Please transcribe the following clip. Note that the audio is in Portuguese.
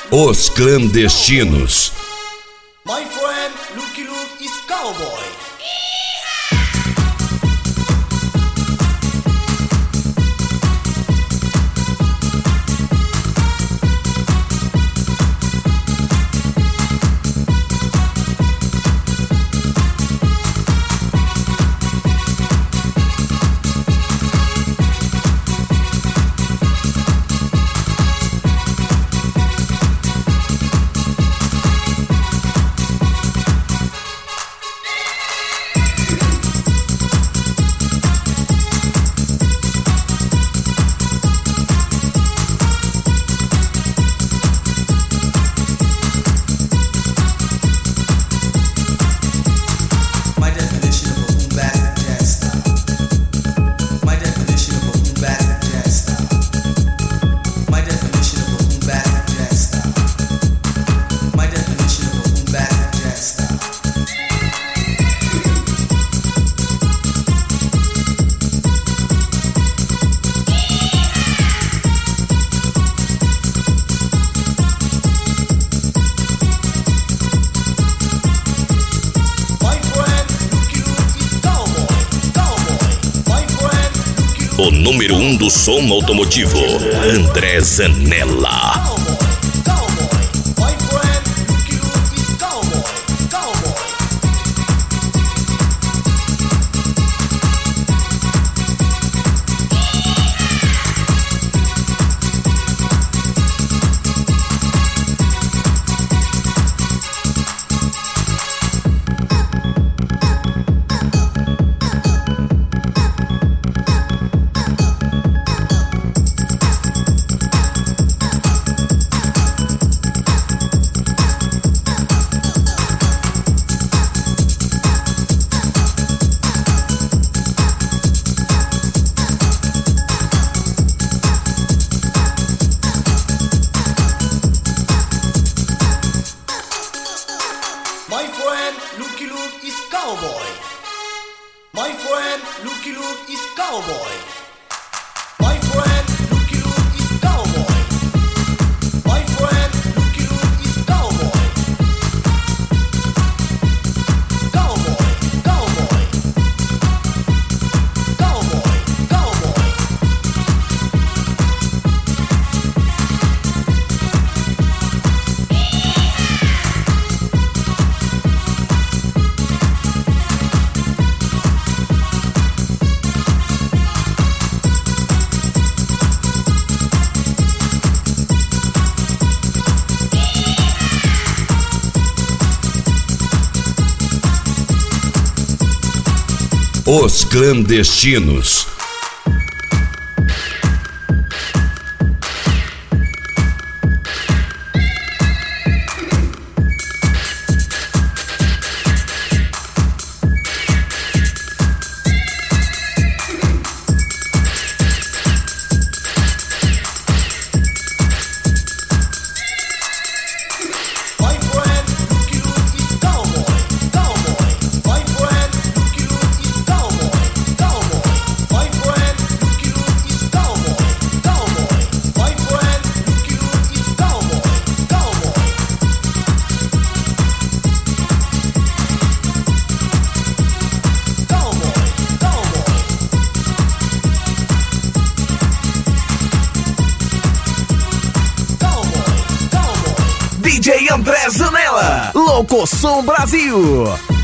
Os Clandestinos. My friend Lucky Luke is cowboy. O número 1 do som automotivo, André Zanella. My friend Lucky Luke is cowboy. My friend Lucky Luke is cowboy. My friend Lucky Luke is cowboy. My friend Lucky Luke is cowboy. Cowboy, cowboy. Cowboy, cowboy. Os Clandestinos. DJ André Zanella, Louco Som Brasil.